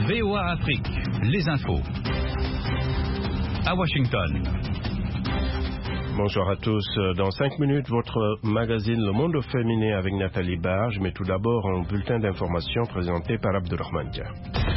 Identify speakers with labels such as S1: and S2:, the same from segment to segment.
S1: VOA Afrique, les infos. À Washington.
S2: Bonjour à tous. Dans 5 minutes, votre magazine Le Monde Féminin avec Nathalie Barge, mais tout d'abord un bulletin d'information présenté par Abdurrahman Dia.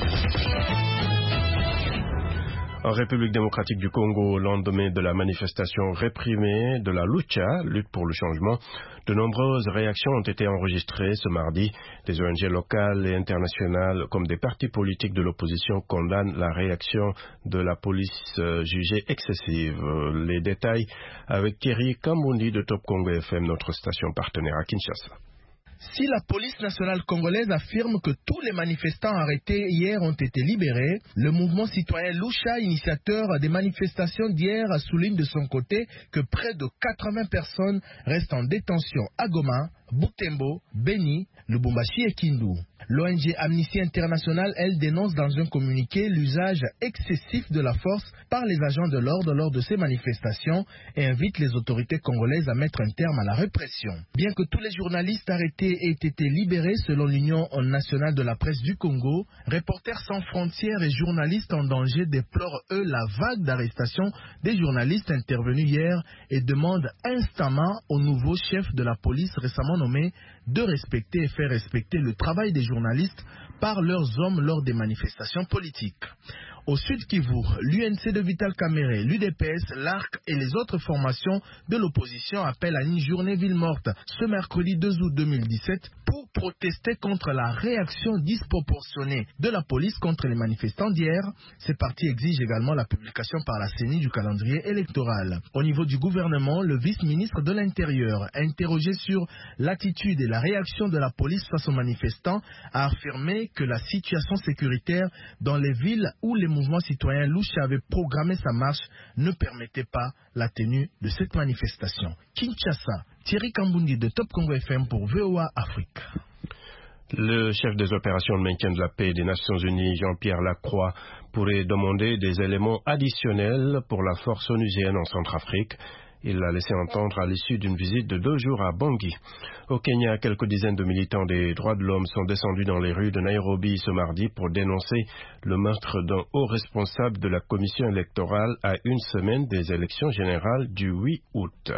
S2: En République démocratique du Congo, au lendemain de la manifestation réprimée de la lutte pour le changement, de nombreuses réactions ont été enregistrées ce mardi. Des ONG locales et internationales comme des partis politiques de l'opposition condamnent la réaction de la police jugée excessive. Les détails avec Thierry Kambundi de Top Congo FM, notre station partenaire à Kinshasa.
S3: Si la police nationale congolaise affirme que tous les manifestants arrêtés hier ont été libérés, le mouvement citoyen Lucha, initiateur des manifestations d'hier, souligne de son côté que près de 80 personnes restent en détention à Goma, Butembo, Beni, Lubumbashi et Kindu. L'ONG Amnesty International, elle, dénonce dans un communiqué l'usage excessif de la force par les agents de l'ordre lors de ces manifestations et invite les autorités congolaises à mettre un terme à la répression. Bien que tous les journalistes arrêtés aient été libérés selon l'Union nationale de la presse du Congo, Reporters sans frontières et journalistes en danger déplorent, eux, la vague d'arrestations des journalistes intervenus hier et demandent instamment au nouveau chef de la police récemment nommé de respecter et faire respecter le travail des journalistes par leurs hommes lors des manifestations politiques. Au Sud Kivu, l'UNC de Vital Kamerhe, l'UDPS, l'ARC et les autres formations de l'opposition appellent à une journée ville morte ce mercredi 2 août 2017 pour protester contre la réaction disproportionnée de la police contre les manifestants d'hier. Ces partis exigent également la publication par la CENI du calendrier électoral. Au niveau du gouvernement, le vice-ministre de l'Intérieur, interrogé sur l'attitude et la réaction de la police face aux manifestants, a affirmé que la situation sécuritaire dans les villes où les mouvements citoyens Lucha avait programmé sa marche ne permettait pas la tenue de cette manifestation. Kinshasa, Thierry Kambundi de Top Congo FM pour VOA Afrique.
S2: Le chef des opérations de maintien de la paix des Nations Unies, Jean-Pierre Lacroix, pourrait demander des éléments additionnels pour la force onusienne en Centrafrique. Il l'a laissé entendre à l'issue d'une visite de 2 jours à Bangui. Au Kenya, quelques dizaines de militants des droits de l'homme sont descendus dans les rues de Nairobi ce mardi pour dénoncer le meurtre d'un haut responsable de la commission électorale à une semaine des élections générales du 8 août.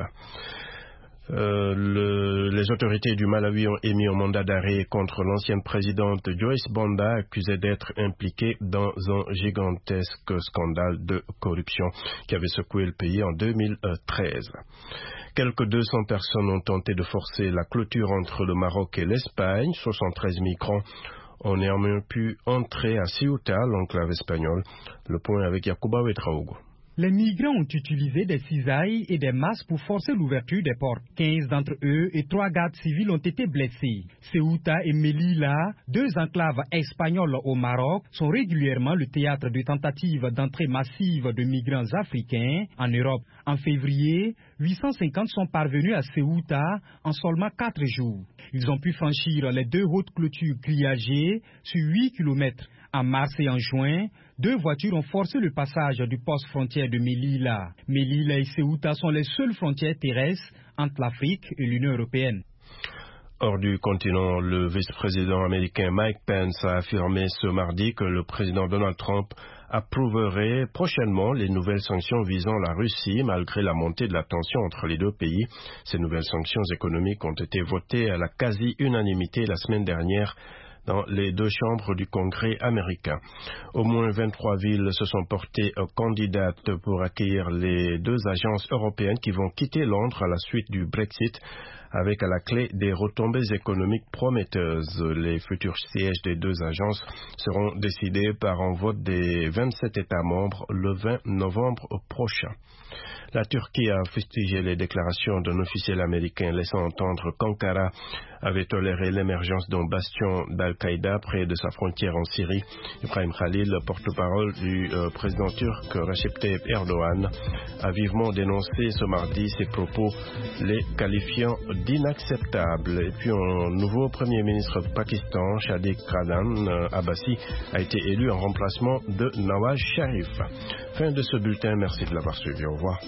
S2: Les autorités du Malawi ont émis un mandat d'arrêt contre l'ancienne présidente Joyce Banda, accusée d'être impliquée dans un gigantesque scandale de corruption qui avait secoué le pays en 2013. Quelques 200 personnes ont tenté de forcer la clôture entre le Maroc et l'Espagne. 73 migrants ont néanmoins pu entrer à Ceuta, l'enclave espagnole. Le point avec Yacouba Ouedraogo.
S4: Les migrants ont utilisé des cisailles et des masses pour forcer l'ouverture des portes. 15 d'entre eux et 3 gardes civils ont été blessés. Ceuta et Melilla, 2 enclaves espagnoles au Maroc, sont régulièrement le théâtre de tentatives d'entrée massive de migrants africains en Europe. En février, 850 sont parvenus à Ceuta en seulement 4 jours. Ils ont pu franchir les 2 hautes clôtures grillagées sur 8 km. En mars et en juin, 2 voitures ont forcé le passage du poste frontière de Melilla. Melilla et Ceuta sont les seules frontières terrestres entre l'Afrique et l'Union européenne.
S2: Hors du continent, le vice-président américain Mike Pence a affirmé ce mardi que le président Donald Trump approuverait prochainement les nouvelles sanctions visant la Russie malgré la montée de la tension entre les 2 pays. Ces nouvelles sanctions économiques ont été votées à la quasi-unanimité la semaine dernière dans les 2 chambres du Congrès américain. Au moins 23 villes se sont portées candidates pour accueillir les 2 agences européennes qui vont quitter Londres à la suite du Brexit, avec à la clé des retombées économiques prometteuses. Les futurs sièges des 2 agences seront décidés par un vote des 27 États membres le 20 novembre prochain. La Turquie a fustigé les déclarations d'un officiel américain laissant entendre qu'Ankara avait toléré l'émergence d'un bastion d'Al-Qaïda près de sa frontière en Syrie. Ibrahim Khalil, porte-parole du président turc Recep Tayyip Erdogan, a vivement dénoncé ce mardi ces propos, les qualifiant d'inacceptables. Et puis un nouveau premier ministre du Pakistan, Sadiq Khan Abbasi, a été élu en remplacement de Nawaz Sharif. Fin de ce bulletin, merci de l'avoir suivi. Au revoir.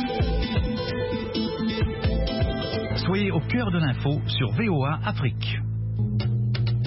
S1: Soyez au cœur de l'info sur VOA Afrique.